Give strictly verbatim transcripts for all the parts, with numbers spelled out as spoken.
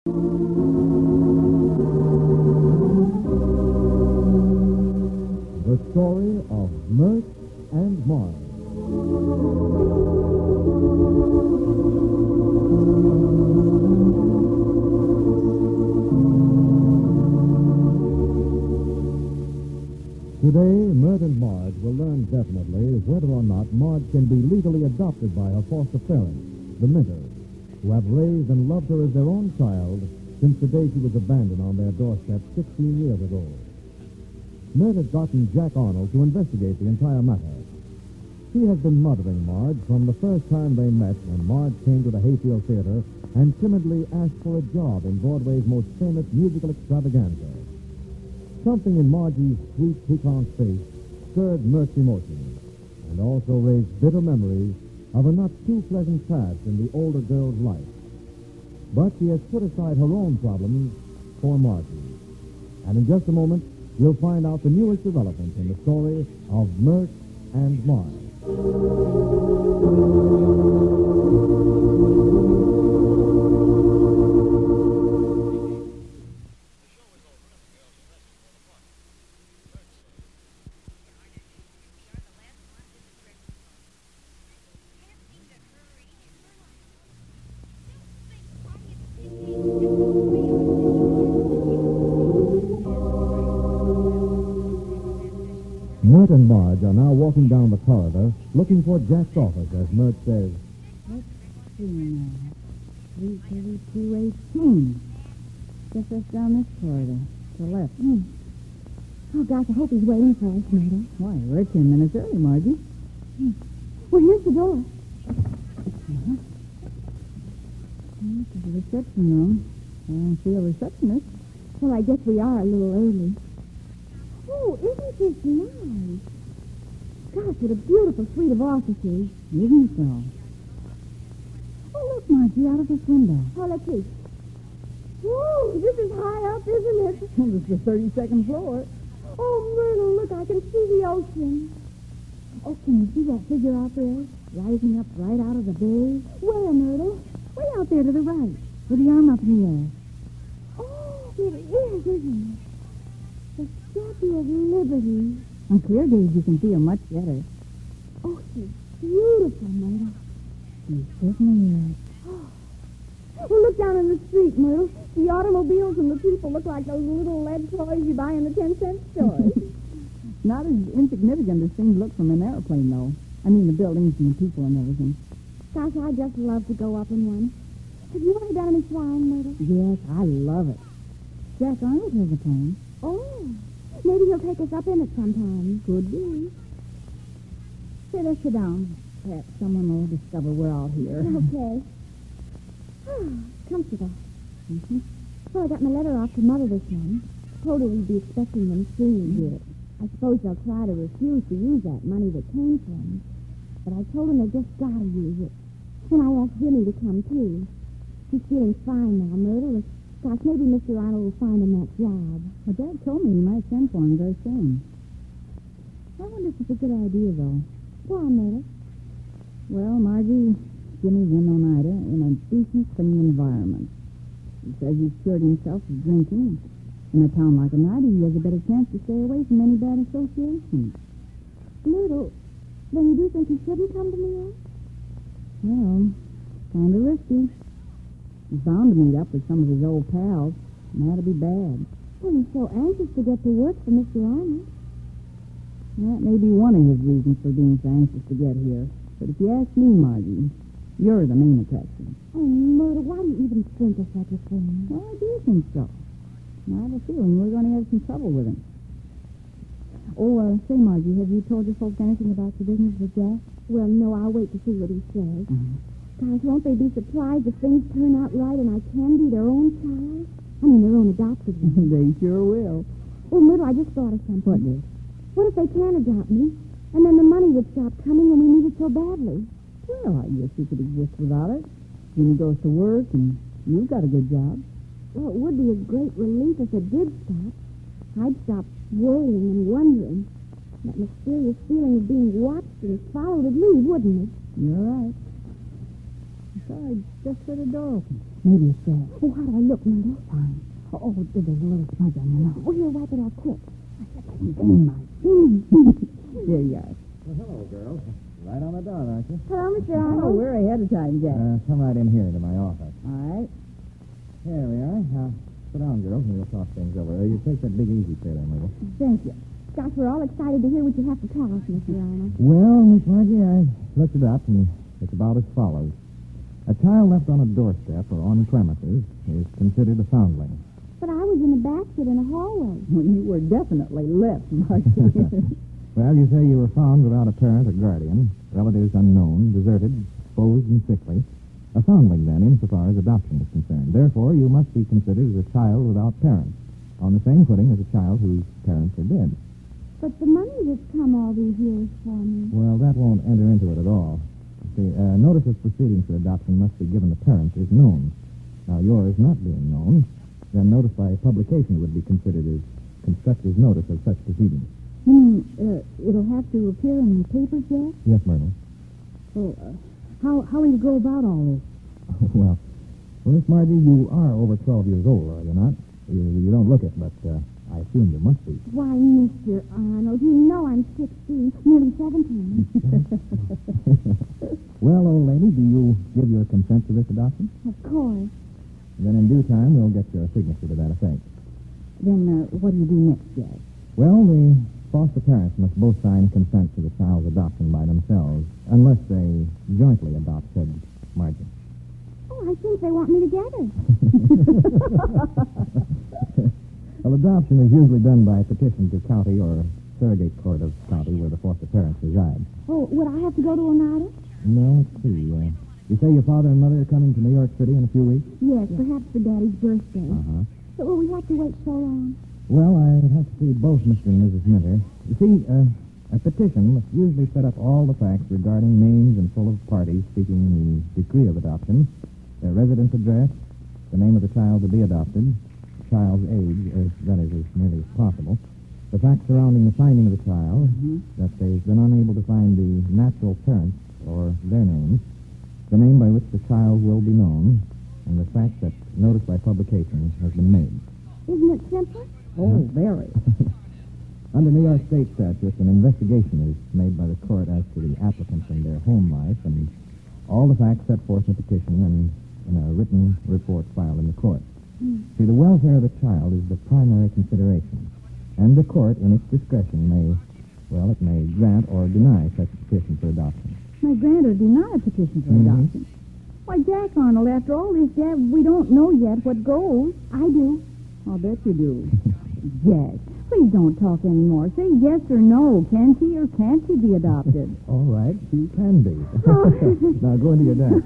The story of Mert and Marge. Today, Mert and Marge will learn definitely whether or not Marge can be legally adopted by her foster parents, the Minters, who have raised and loved her as their own child since the day she was abandoned on their doorstep sixteen years ago. Mert has gotten Jack Arnold to investigate the entire matter. He has been mothering Marge from the first time they met when Marge came to the Hayfield Theater and timidly asked for a job in Broadway's most famous musical extravaganza. Something in Margie's sweet, piquant face stirred Mert's emotions and also raised bitter memories of a not too pleasant past in the older girl's life. But she has put aside her own problems for Margie. And in just a moment, we'll find out the newest development in the story of Mert and Marge. Mert and Marge are now walking down the corridor looking for Jack's office, as Mert says, Let's see now. three thirty-two eighteen. Guess that's down this corridor. To the left. Mm. Oh, gosh, I hope he's waiting for us, Myrtle. Why, we're ten minutes early, Margie. Mm. Well, here's the door. Uh-huh. This is the reception room. I don't see a receptionist. Well, I guess we are a little early. Oh, isn't this nice? Gosh, what a beautiful suite of offices. Isn't so? Oh, look, Margie, out of this window. Oh, let's see. Whoa, this is high up, isn't it? This is the thirty-second floor. Oh, Myrtle, look, I can see the ocean. Oh, can you see that figure out there? Rising up right out of the bay? Where, Myrtle? Way out there to the right, with the arm up in the air. Oh, it is, isn't it? The Statue of Liberty. On clear days, you can see her much better. Oh, she's beautiful, Myrtle. She certainly is. Well, look down in the street, Myrtle. The automobiles and the people look like those little lead toys you buy in the ten-cent stores. Not as insignificant as things look from an airplane, though. I mean, the buildings and the people and everything. Gosh, I just love to go up in one. Have you ever done any flying, Myrtle? Yes, I love it. Jack Arnold has a plane. Oh, maybe he'll take us up in it sometime. Could be. Say, let's sit down. Perhaps someone will discover we're all here. Okay. Comfortable. Mm-hmm. Well, I got my letter off to Mother this morning. Told her we'd be expecting them soon. Yes. I suppose they'll try to refuse to use that money that came from them. But I told them they just gotta use it. And I asked Jimmy to come, too. He's feeling fine now, Myrtle. Gosh, maybe Mister Arnold will find him that job. Well, Dad told me he might send for him very soon. I wonder if it's a good idea, though. Why, Myrtle? Well, Margie, Jimmy's in Oneida in a decent, clean environment. He says he's cured himself of drinking. In a town like Oneida, he has a better chance to stay away from any bad associations. Myrtle, then you do think he shouldn't come to New York? Well, kind of risky. He's bound to meet up with some of his old pals, and that'll be bad. Well, he's so anxious to get to work for Mister Arnold. That may be one of his reasons for being so anxious to get here. But if you ask me, Margie, you're the main attraction. Oh, Myrtle, why do you even think of such a thing? Well, I do think so. I have a feeling we're going to have some trouble with him. Oh, uh, say, Margie, have you told your folks anything about the business with Jack? Well, no, I'll wait to see what he says. Uh-huh. Gosh, won't they be surprised if things turn out right and I can be their own child? I mean, their own adopted one. They sure will. Oh, Myrtle, I just thought of something. What, dear? What if they can't adopt me? And then the money would stop coming and we need it so badly. Well, I guess you could exist without it. Jimmy goes to work and you've got a good job. Well, it would be a great relief if it did stop. I'd stop worrying and wondering. That mysterious feeling of being watched and followed would leave, wouldn't it? You're right. I just heard a door open. Maybe it's there. Oh, how do I look, Myrtle? Fine. Oh, oh, there's a little smudge on your nose. Oh, here, wipe it off quick. Dang, Marge. There you are. Well, hello, girls. Right on the dot, aren't you? Hello, Mister Oh, Arnold. we're ahead of time, Jack. Uh, come right in here to my office. All right. Here we are. Now, sit down, girls, and we'll talk things over. Uh, you take that big easy chair there, Myrtle. Thank you. Gosh, we're all excited to hear what you have to tell us, Mister Arnold. Well, Miss Margie, I looked it up, and it's about as follows. A child left on a doorstep or on premises is considered a foundling. But I was in a basket in a hallway. Well, you were definitely left, Margie. Well, you say you were found without a parent or guardian, relatives unknown, deserted, exposed, and sickly. A foundling, then, insofar as adoption is concerned. Therefore, you must be considered as a child without parents, on the same footing as a child whose parents are dead. But the money that's come all these years for me. Well, that won't enter into it at all. See, uh, notice of proceedings for adoption must be given to parents is known. Now, yours not being known, then notice by publication would be considered as constructive notice of such proceedings. Hmm, uh, it'll have to appear in the papers, Jack? Yes, Myrtle. Well, uh, how, how will you go about all this? well, well, Miss Margie, you are over twelve years old, are you not? You, you don't look it, but uh, I assume you must be. Why, Mister Arnold, you know I'm sixteen, nearly seventeen. Well, old lady, do you give your consent to this adoption? Of course. Then in due time, we'll get your signature to that effect. Then uh, what do you do next, Jack? Well, the foster parents must both sign consent to the child's adoption by themselves, unless they jointly adopt said Margie. Oh, I think they want me together. Well, adoption is usually done by petition to county or surrogate court of county where the foster parents reside. Oh, would I have to go to Oneida? No, let's see. Uh, you say your father and mother are coming to New York City in a few weeks? Yes, perhaps for Daddy's birthday. Uh-huh. But will we have to wait so long? Well, I'd have to see both Mister and Missus Minter. You see, uh, a petition must usually set up all the facts regarding names and full of parties seeking the decree of adoption, their residence address, the name of the child to be adopted, the child's age, as that is as nearly as possible, the facts surrounding the finding of the child, Mm-hmm. that they've been unable to find the natural parents or their names, the name by which the child will be known, and the fact that notice by publication has been made. Isn't it simple? Oh, very. Under New York State statutes, an investigation is made by the court as to the applicants and their home life, and all the facts set forth in the petition and in a written report filed in the court. Mm. See, the welfare of the child is the primary consideration, and the court, in its discretion, may, well, it may grant or deny such a petition for adoption. May grant or deny a petition for Mhm. adoption. Why, Jack Arnold, after all this, Jack, we don't know yet what goes. I do. I'll bet you do. Jack, please don't talk anymore. Say yes or no. Can she or can't she be adopted? All right, she can be. Now go into your dance.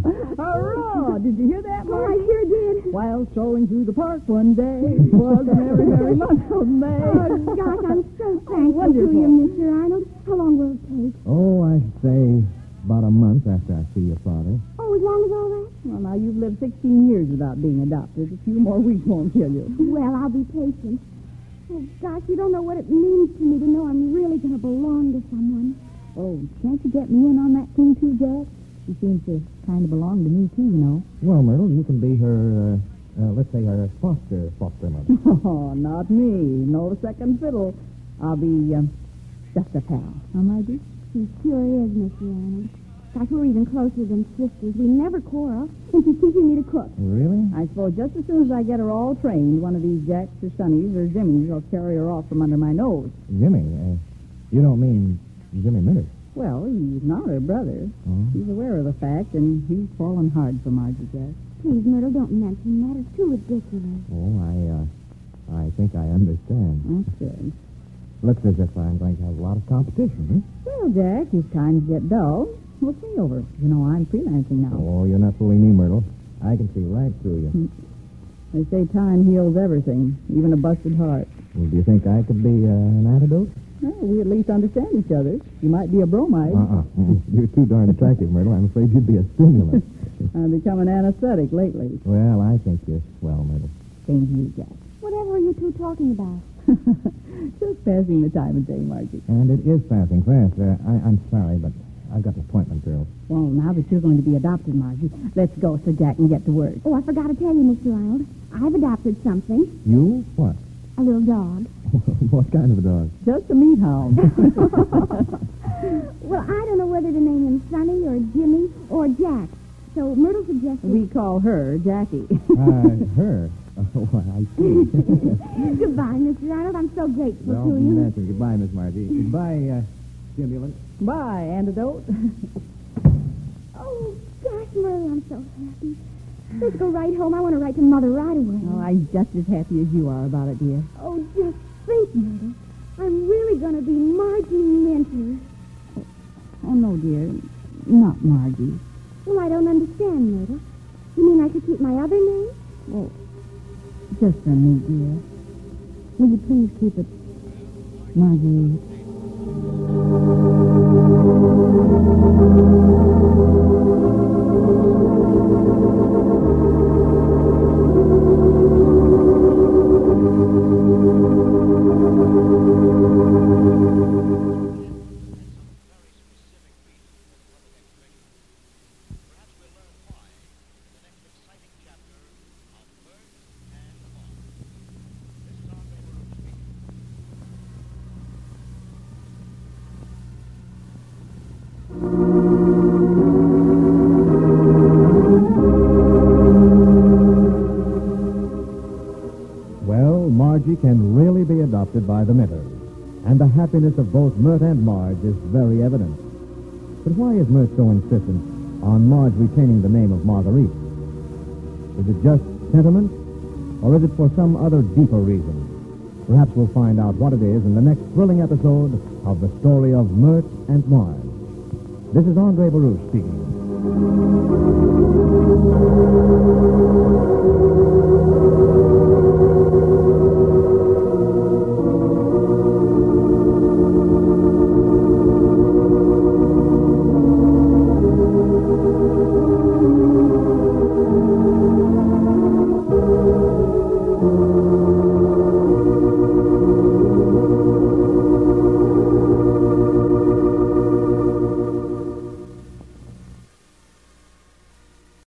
Hurrah! Did you hear that, Oh, I Margie? sure did. While strolling through the park one day, it was a merry, merry month of May. Oh, gosh, I'm so thankful Wonderful. to you, Mister Arnold. How long will it take? Oh, I say about a month after I see your father. Oh, as long as all that? Well, now, you've lived sixteen years without being adopted. A few more weeks won't kill you. Well, I'll be patient. Oh, gosh, you don't know what it means to me to know I'm really going to belong to someone. Oh, can't you get me in on that thing, too, Jack? She seems to kind of belong to me, too, you know. Well, Myrtle, you can be her, uh, uh, let's say, her foster foster mother. Oh, not me. No second fiddle. I'll be, um, just a pal. Huh, Margie? She sure is, Mister Arnold. Gosh, we're even closer than sisters. We never quarrel, and she's teaching me to cook. Really? I suppose just as soon as I get her all trained, one of these Jacks or Sonnies or Jimmies will carry her off from under my nose. Jimmy? Uh, you don't mean Jimmy Minter? Well, he's not her brother. Oh. He's aware of the fact, and he's fallen hard for Margie, Jack. Please, Myrtle, don't mention that. It's too ridiculous. Oh, I, uh, I think I understand. That's good. Looks as if I'm going to have a lot of competition, Well, Jack, if times get dull, we'll see over. You know, I'm freelancing huh? now. Oh, you're not fooling me, Myrtle. I can see right through you. They say time heals everything, even a busted heart. Well, do you think I could be uh, an antidote? Well, we at least understand each other. You might be a bromide. Uh-uh. You're too darn attractive, Myrtle. I'm afraid you'd be a stimulant. I've become an anesthetic lately. Well, I think you're swell, Myrtle. Same to you, Jack. Whatever are you two talking about? Just passing the time of day, Margie. And it is passing fast. Uh, I, I'm sorry, but I've got an appointment, girl. Well, now that you're going to be adopted, Margie, let's go so Jack can get to work. Oh, I forgot to tell you, Mister Arnold. I've adopted something. You? What? A little dog. What kind of a dog? Just a meat hound. Well, I don't know whether to name him Sonny or Jimmy or Jack. So Myrtle suggested... We call her Jackie. Uh, her? Oh, I see. Goodbye, Mister Arnold. I'm so grateful Well, to you. that's it. Goodbye, Miss Margie. Goodbye, uh, stimulant. Bye, antidote. Oh, gosh, Myrtle, I'm so happy. Let's go right home. I want to write to Mother right away. Oh, I'm just as happy as you are about it, dear. Oh, just think, Myrtle. I'm really going to be Margie Minter. Oh, no, dear. Not Margie. Well, I don't understand, Myrtle. You mean I should keep my other name? Well, just for me, dear. Will you please keep it Margie? Well, Margie can really be adopted by the Minters, and the happiness of both Mert and Marge is very evident. But why is Mert so insistent on Marge retaining the name of Marguerite? Is it just sentiment, or is it for some other deeper reason? Perhaps we'll find out what it is in the next thrilling episode of the story of Mert and Marge. This is Andre Baruch speaking.